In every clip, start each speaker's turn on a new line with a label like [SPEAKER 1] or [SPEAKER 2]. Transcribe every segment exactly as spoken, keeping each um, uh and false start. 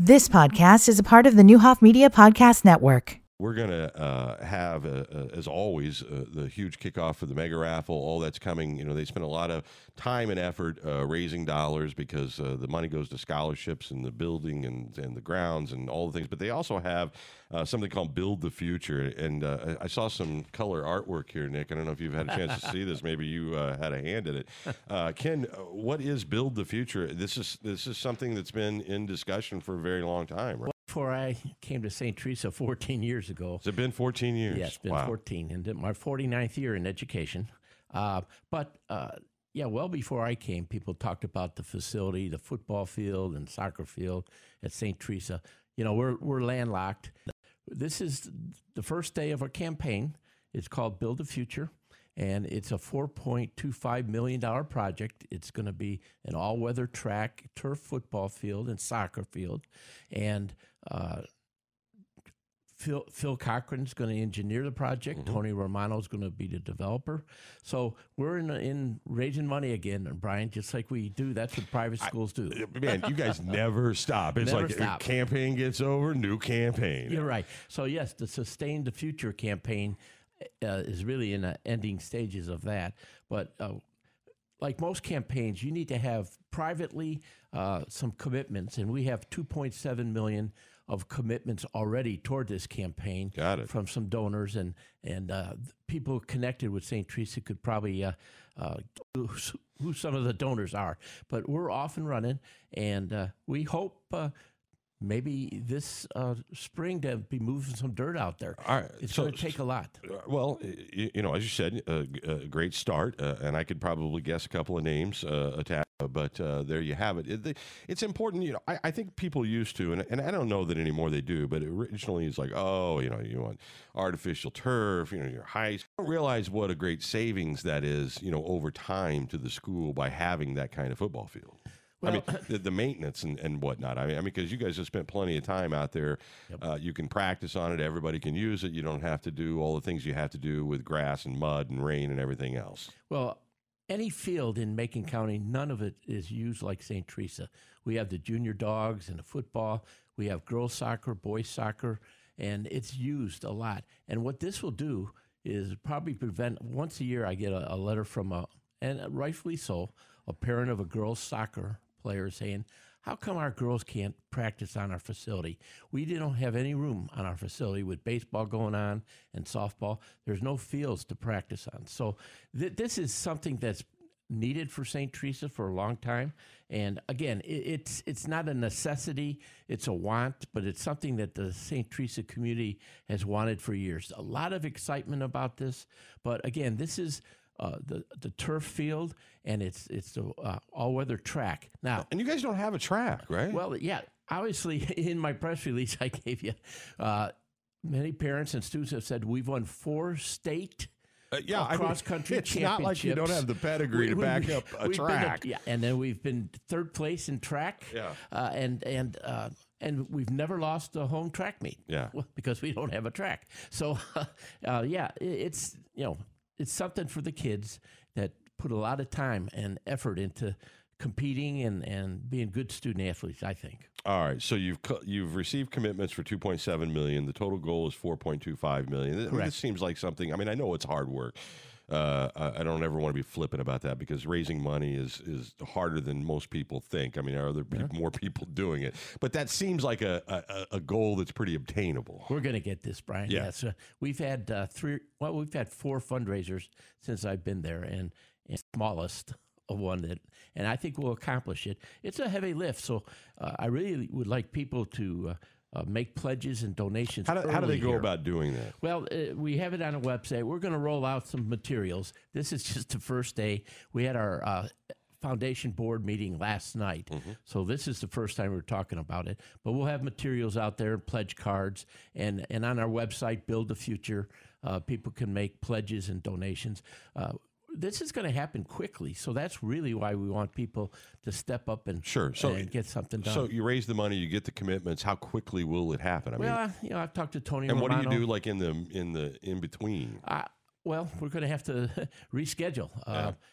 [SPEAKER 1] This podcast is a part of the Newhoff Media Podcast Network.
[SPEAKER 2] We're going to uh, have, uh, uh, as always, uh, the huge kickoff for the mega raffle. All that's coming. You know, they spend a lot of time and effort uh, raising dollars because uh, the money goes to scholarships and the building and, and the grounds and all the things. But they also have uh, something called Build the Future. And uh, I saw some color artwork here, Nick. I don't know if you've had a chance to see this. Maybe you uh, had a hand in it. Uh, Ken, what is Build the Future? This is this is something that's been in discussion for a very long time, right?
[SPEAKER 3] Before I came to Saint Teresa fourteen years ago.
[SPEAKER 2] Has it been fourteen years?
[SPEAKER 3] Yeah, it's been
[SPEAKER 2] wow.
[SPEAKER 3] fourteen, and my forty-ninth year in education. Uh, but, uh, yeah, well before I came, people talked about the facility, the football field and soccer field at Saint Teresa. You know, we're, we're landlocked. This is the first day of our campaign. It's called Build the Future, and it's a four point two five million dollars project. It's going to be an all-weather track, turf football field, and soccer field. And uh, Phil, Phil Cochran's going to engineer the project. Mm-hmm. Tony Romano's going to be the developer. So we're in in raising money again, Brian, just like we do. That's what private schools do.
[SPEAKER 2] I, man, you guys never stop. It's
[SPEAKER 3] never
[SPEAKER 2] like
[SPEAKER 3] stop.
[SPEAKER 2] Campaign gets over, new campaign.
[SPEAKER 3] You're right. So, yes, the Sustain the Future campaign uh, is really in the ending stages of that. But uh, like most campaigns, you need to have privately uh, some commitments, and we have two point seven million dollars of commitments already toward this campaign.
[SPEAKER 2] Got it.
[SPEAKER 3] From some donors, and and uh, people connected with Saint Teresa could probably uh, uh, who some of the donors are. But we're off and running, and uh, we hope uh, maybe this uh, spring to be moving some dirt out there.
[SPEAKER 2] All right.
[SPEAKER 3] It's
[SPEAKER 2] so,
[SPEAKER 3] going to take a lot.
[SPEAKER 2] Well, you, you know, as you said, a, a great start, uh, and I could probably guess a couple of names uh, attached. But uh, there you have it. it. It's important, you know. I, I think people used to, and, and I don't know that anymore they do. But originally, it's like, oh, you know, you want artificial turf, you know, your height. I don't realize what a great savings that is, you know, over time to the school by having that kind of football field. Well, I mean, the, the maintenance and, and whatnot. I mean, I mean, because you guys have spent plenty of time out there. Yep. Uh, you can practice on it. Everybody can use it. You don't have to do all the things you have to do with grass and mud and rain and everything else.
[SPEAKER 3] Well, any field in Macon County, none of it is used like Saint Teresa. We have the junior dogs and the football. We have girls soccer, boys soccer, and it's used a lot. And what this will do is probably prevent, once a year I get a, a letter from a, and rightfully so, a parent of a girls soccer player saying, how come our girls can't practice on our facility? We don't have any room on our facility with baseball going on and softball. There's no fields to practice on. So th- this is something that's needed for Saint Teresa for a long time. And again, it, it's it's not a necessity, it's a want, but it's something that the Saint Teresa community has wanted for years. A lot of excitement about this, but again, this is Uh, the the turf field, and it's it's the uh, all-weather track. Now,
[SPEAKER 2] and you guys don't have a track, right?
[SPEAKER 3] Well, yeah. Obviously, in my press release I gave you, uh, many parents and students have said we've won four state
[SPEAKER 2] uh, yeah,
[SPEAKER 3] cross-country
[SPEAKER 2] I mean, it's
[SPEAKER 3] championships.
[SPEAKER 2] not like you don't have the pedigree we, to back we, up a track.
[SPEAKER 3] A, yeah, and then we've been third place in track.
[SPEAKER 2] Yeah,
[SPEAKER 3] uh, and and. Uh, And we've never lost a home track meet.
[SPEAKER 2] Yeah,
[SPEAKER 3] well, because we don't have a track. So, uh, yeah, it's you know. It's something for the kids that put a lot of time and effort into competing and, and being good student athletes, I think.
[SPEAKER 2] All right, so you've co- you've received commitments for two point seven million dollars. The total goal is four point two five million dollars. I mean, this seems like something, I mean, I know it's hard work. Uh, I don't ever want to be flippant about that because raising money is, is harder than most people think. I mean, there are other people, yeah. more people doing it. But that seems like a, a, a goal that's pretty obtainable.
[SPEAKER 3] We're going to get this, Brian.
[SPEAKER 2] Yeah.
[SPEAKER 3] Yes. Uh, we've had uh, three, well, we've had four fundraisers since I've been there, and, and smallest of one that, and I think we'll accomplish it. It's a heavy lift, so uh, I really would like people to uh, Uh, make pledges and donations.
[SPEAKER 2] How do, how do they go
[SPEAKER 3] here.
[SPEAKER 2] about doing that?
[SPEAKER 3] Well, uh, we have it on a website. We're going to roll out some materials. This is just the first day. We had our uh, foundation board meeting last night. Mm-hmm. So this is the first time we're talking about it. But we'll have materials out there, pledge cards, and, and on our website, Build the Future, uh, people can make pledges and donations. Uh, This is going to happen quickly, so that's really why we want people to step up and,
[SPEAKER 2] sure. so,
[SPEAKER 3] and get something done.
[SPEAKER 2] So you raise the money, you get the commitments. How quickly will it happen? I
[SPEAKER 3] well,
[SPEAKER 2] mean,
[SPEAKER 3] you know, I've talked to Tony
[SPEAKER 2] and
[SPEAKER 3] Romano.
[SPEAKER 2] what do you do, like in the in the in between?
[SPEAKER 3] Uh, well, we're going to have to reschedule. Uh,
[SPEAKER 2] yeah.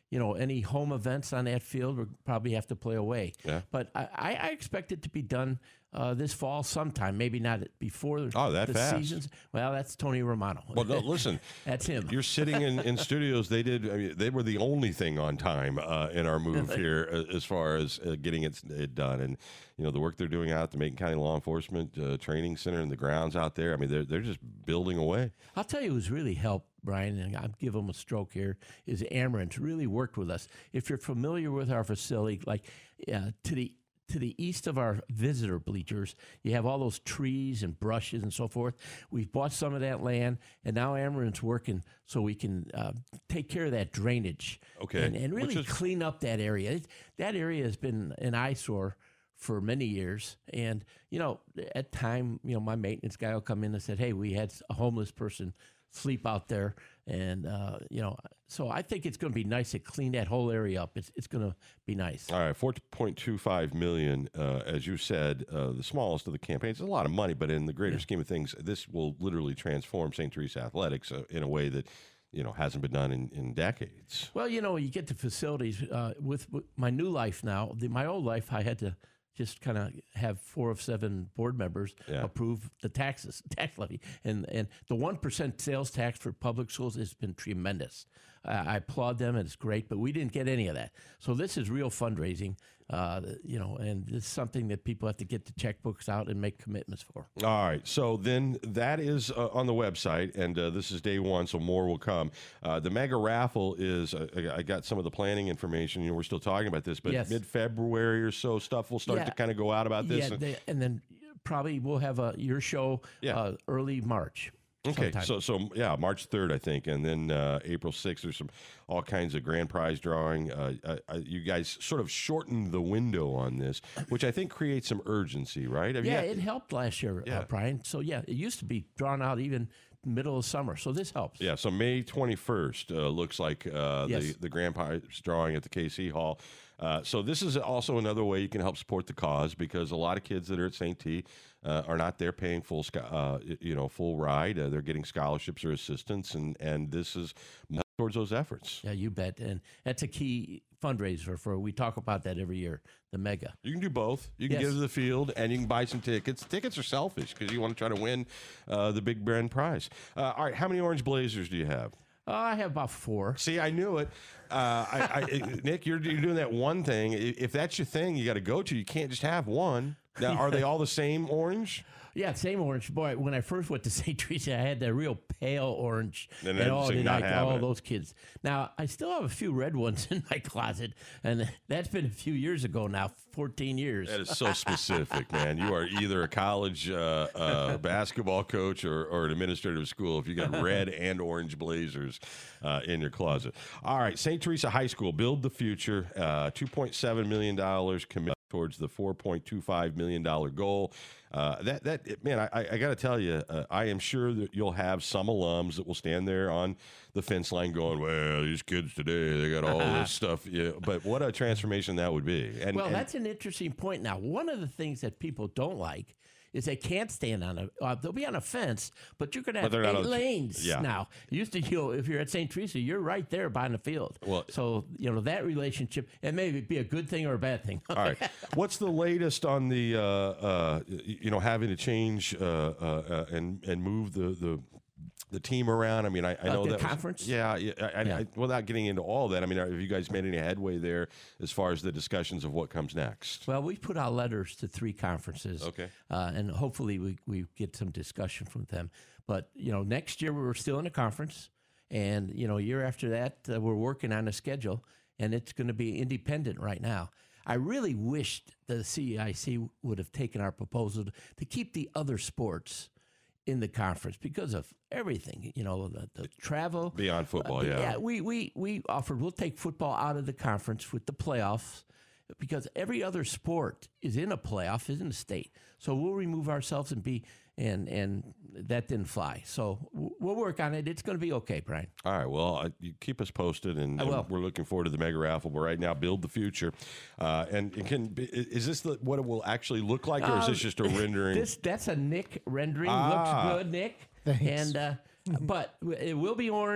[SPEAKER 3] you know, any home events on that field, we'll probably have to play away.
[SPEAKER 2] Yeah.
[SPEAKER 3] But I, I expect it to be done uh, this fall sometime, maybe not before
[SPEAKER 2] Oh, that
[SPEAKER 3] the
[SPEAKER 2] fast.
[SPEAKER 3] seasons. Well, that's Tony Romano.
[SPEAKER 2] Well, no, listen,
[SPEAKER 3] that's him.
[SPEAKER 2] You're sitting in, in studios. They did. I mean, they were the only thing on time uh, in our move here uh, as far as uh, getting it, it done. And you know the work they're doing out at the Macon County Law Enforcement uh, Training Center and the grounds out there. I mean, they're they're just building away.
[SPEAKER 3] I'll tell you who's really helped, Brian, and I'll give them a stroke here, is Amarant's really worked with us. If you're familiar with our facility, like uh, to the to the east of our visitor bleachers, you have all those trees and brushes and so forth. We've bought some of that land, and now Amarant's working so we can uh, take care of that drainage.
[SPEAKER 2] Okay.
[SPEAKER 3] And, and really
[SPEAKER 2] Which is-
[SPEAKER 3] clean up that area. It, that area has been an eyesore for many years. And, you know, at time, you know, my maintenance guy will come in and said, hey, we had a homeless person sleep out there. And, uh, you know, so I think it's going to be nice to clean that whole area up. It's, it's going to be nice.
[SPEAKER 2] All right, four point two five million dollars, uh, as you said, uh, the smallest of the campaigns. It's a lot of money, but in the greater
[SPEAKER 3] Yeah.
[SPEAKER 2] scheme of things, this will literally transform Saint Teresa athletics uh, in a way that, you know, hasn't been done in, in decades.
[SPEAKER 3] Well, you know, you get to facilities uh, with, with my new life now. The, my old life, I had to just kind of have four of seven board members
[SPEAKER 2] Yeah.
[SPEAKER 3] approve the taxes, tax levy. And and the one percent sales tax for public schools has been tremendous. Uh, I applaud them, and it's great, but we didn't get any of that. So this is real fundraising, uh, you know, and it's something that people have to get the checkbooks out and make commitments for.
[SPEAKER 2] All right, so then that is uh, on the website, and uh, this is day one, so more will come. Uh, the mega raffle is, uh, I I got some of the planning information, you know, we're still talking about this, but
[SPEAKER 3] Yes.
[SPEAKER 2] mid-February or so, stuff will start
[SPEAKER 3] Yeah.
[SPEAKER 2] to kind of go out about this.
[SPEAKER 3] Yeah,
[SPEAKER 2] and-
[SPEAKER 3] they, and then probably we'll have a your show
[SPEAKER 2] Yeah.
[SPEAKER 3] uh, early March.
[SPEAKER 2] Okay,
[SPEAKER 3] sometime.
[SPEAKER 2] so so yeah, March third, I think, and then uh, April sixth. There's some all kinds of grand prize drawing. Uh, uh, uh, you guys sort of shortened the window on this, which I think creates some urgency, right? Have you
[SPEAKER 3] Yeah,
[SPEAKER 2] had-
[SPEAKER 3] it helped last year,
[SPEAKER 2] Yeah.
[SPEAKER 3] uh, Brian. So yeah, it used to be drawn out even middle of summer. So this helps.
[SPEAKER 2] Yeah, so May twenty-first uh, looks like uh,
[SPEAKER 3] Yes.
[SPEAKER 2] the, the grand prize drawing at the K C Hall. Uh, so this is also another way you can help support the cause, because a lot of kids that are at Saint T uh, are not there paying full, scho- uh, you know, full ride. Uh, they're getting scholarships or assistance, and and this is towards those efforts.
[SPEAKER 3] Yeah, you bet. And that's a key fundraiser for. We talk about that every year. The mega.
[SPEAKER 2] You can do both. You can
[SPEAKER 3] Yes.
[SPEAKER 2] get to the field and you can buy some tickets. Tickets are selfish because you want to try to win uh, the big grand prize. Uh, all right, how many orange blazers do you have?
[SPEAKER 3] Uh, I have about four.
[SPEAKER 2] See, I knew it. Uh, I, I, Nick, you're, you're doing that one thing. I- If that's your thing, you got to go to. You can't just have one. Now, are they all the same orange?
[SPEAKER 3] Yeah, same orange. Boy, when I first went to Saint Teresa, I had that real pale orange.
[SPEAKER 2] And then
[SPEAKER 3] oh,
[SPEAKER 2] so you're
[SPEAKER 3] did
[SPEAKER 2] not
[SPEAKER 3] I,
[SPEAKER 2] having
[SPEAKER 3] all
[SPEAKER 2] it.
[SPEAKER 3] those kids. Now, I still have a few red ones in my closet, and that's been a few years ago now, fourteen years.
[SPEAKER 2] That is so specific, man. You are either a college uh, uh, basketball coach or, or an administrative school if you got red and orange blazers uh, in your closet. All right, Saint Teresa High School, Build the Future, uh, two point seven million dollars committed towards the four point two five million dollars goal. Uh, that that man, I, I got to tell you, uh, I am sure that you'll have some alums that will stand there on the fence line going, "Well, these kids today, they got all this stuff." Yeah, but what a transformation that would be. And,
[SPEAKER 3] Well,
[SPEAKER 2] and-
[SPEAKER 3] that's an interesting point. Now, one of the things that people don't like is they can't stand on a. Uh, they'll be on a fence, but you're going to have
[SPEAKER 2] they're not
[SPEAKER 3] eight
[SPEAKER 2] on-
[SPEAKER 3] lanes
[SPEAKER 2] yeah.
[SPEAKER 3] now. Used to, you know, if you're at Saint Teresa, you're right there behind the field.
[SPEAKER 2] Well-
[SPEAKER 3] so you know that relationship, it may be a good thing or a bad thing.
[SPEAKER 2] All right. What's the latest on the uh, uh, y- you know having to change uh, uh, uh, and and move the the the team around? I mean, I, I
[SPEAKER 3] Uh,
[SPEAKER 2] know
[SPEAKER 3] the
[SPEAKER 2] that was-
[SPEAKER 3] conference?
[SPEAKER 2] yeah, yeah. I,
[SPEAKER 3] Yeah.
[SPEAKER 2] I, without getting into all that, I mean, have you guys made any headway there as far as the discussions of what comes next?
[SPEAKER 3] Well, we put out letters to three conferences.
[SPEAKER 2] Okay.
[SPEAKER 3] Uh, and hopefully we, we get some discussion from them. But, you know, next year we're still in a conference. And, you know, year after that, uh, we're working on a schedule. And it's going to be independent right now. I really wished the C E I C would have taken our proposal to keep the other sports in the conference because of everything, you know, the, the travel.
[SPEAKER 2] Beyond football,
[SPEAKER 3] Uh,
[SPEAKER 2] yeah.
[SPEAKER 3] Yeah, we, we, we offered, we'll take football out of the conference with the playoffs because every other sport is in a playoff, is in a state. So we'll remove ourselves and be, and and that didn't fly. So w- we'll work on it. It's going to be okay, Brian.
[SPEAKER 2] All right. Well, I, you keep us posted, and,
[SPEAKER 3] I
[SPEAKER 2] and
[SPEAKER 3] will.
[SPEAKER 2] we're looking forward to the mega raffle. But right now, build the future. Uh, and it can be, is this the, what it will actually look like, or is
[SPEAKER 3] Uh,
[SPEAKER 2] this just a rendering?
[SPEAKER 3] This That's a Nick rendering.
[SPEAKER 2] Ah.
[SPEAKER 3] Looks good, Nick.
[SPEAKER 1] Thanks.
[SPEAKER 3] And, uh, but it will be orange.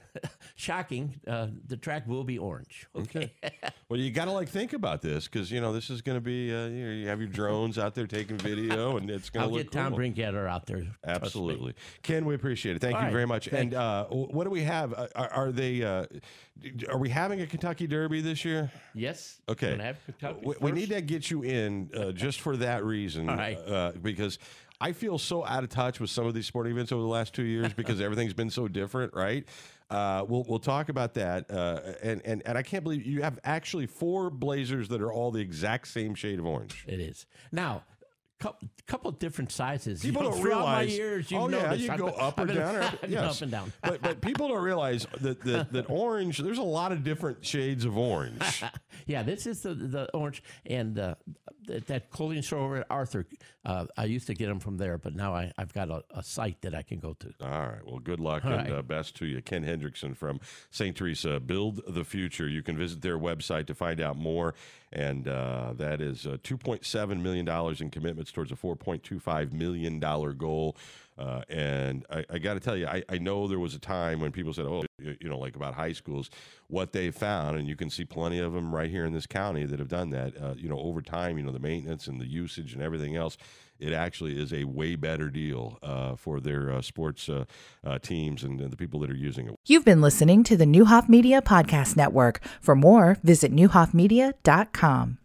[SPEAKER 3] shocking, uh, the track will be orange. Okay.
[SPEAKER 2] Well, you got to like think about this because you know this is going to be. Uh, you, know, you have your drones out there taking video, and it's going
[SPEAKER 3] I'll
[SPEAKER 2] to look
[SPEAKER 3] get Tom
[SPEAKER 2] cool.
[SPEAKER 3] Brinkadder out there.
[SPEAKER 2] Absolutely, Ken. We appreciate it. Thank
[SPEAKER 3] All
[SPEAKER 2] you
[SPEAKER 3] right.
[SPEAKER 2] very much.
[SPEAKER 3] Thank
[SPEAKER 2] and uh, what do we have? Uh, Are, are they? Uh, are we having a Kentucky Derby this year?
[SPEAKER 3] Yes.
[SPEAKER 2] Okay.
[SPEAKER 3] Gonna have Kentucky
[SPEAKER 2] We, we
[SPEAKER 3] first.
[SPEAKER 2] need to get you in uh, just for that reason,
[SPEAKER 3] All right.
[SPEAKER 2] uh, because I feel so out of touch with some of these sporting events over the last two years because everything's been so different, right? Uh, we'll we'll talk about that, uh, and and and I can't believe you have actually four Blazers that are all the exact same shade of orange.
[SPEAKER 3] It is now. Couple, couple different sizes.
[SPEAKER 2] People
[SPEAKER 3] you know,
[SPEAKER 2] don't
[SPEAKER 3] throughout
[SPEAKER 2] realize.
[SPEAKER 3] my years, you've
[SPEAKER 2] oh yeah,
[SPEAKER 3] noticed
[SPEAKER 2] you
[SPEAKER 3] I've
[SPEAKER 2] go
[SPEAKER 3] been-
[SPEAKER 2] up or
[SPEAKER 3] I've been-
[SPEAKER 2] down, or
[SPEAKER 3] I've been
[SPEAKER 2] yes.
[SPEAKER 3] up and down.
[SPEAKER 2] but but people don't realize that, that that orange. There's a lot of different shades of orange.
[SPEAKER 3] Yeah, this is the the orange and uh, that, that clothing store over at Arthur. Uh, I used to get them from there, but now I, I've got a, a site that I can go to.
[SPEAKER 2] All right. Well, good luck
[SPEAKER 3] All
[SPEAKER 2] and
[SPEAKER 3] right.
[SPEAKER 2] uh, best to you. Ken Hendrickson from Saint Teresa, Build the Future. You can visit their website to find out more. And uh, that is uh, two point seven million dollars in commitments towards a four point two five million dollars goal. Uh, and I, I got to tell you, I, I know there was a time when people said, oh, you, you know, like about high schools, what they found, and you can see plenty of them right here in this county that have done that, uh, you know, over time, you know, the maintenance and the usage and everything else. It actually is a way better deal uh, for their uh, sports uh, uh, teams and, and the people that are using it.
[SPEAKER 1] You've been listening to the Newhoff Media Podcast Network. For more, visit newhoff media dot com.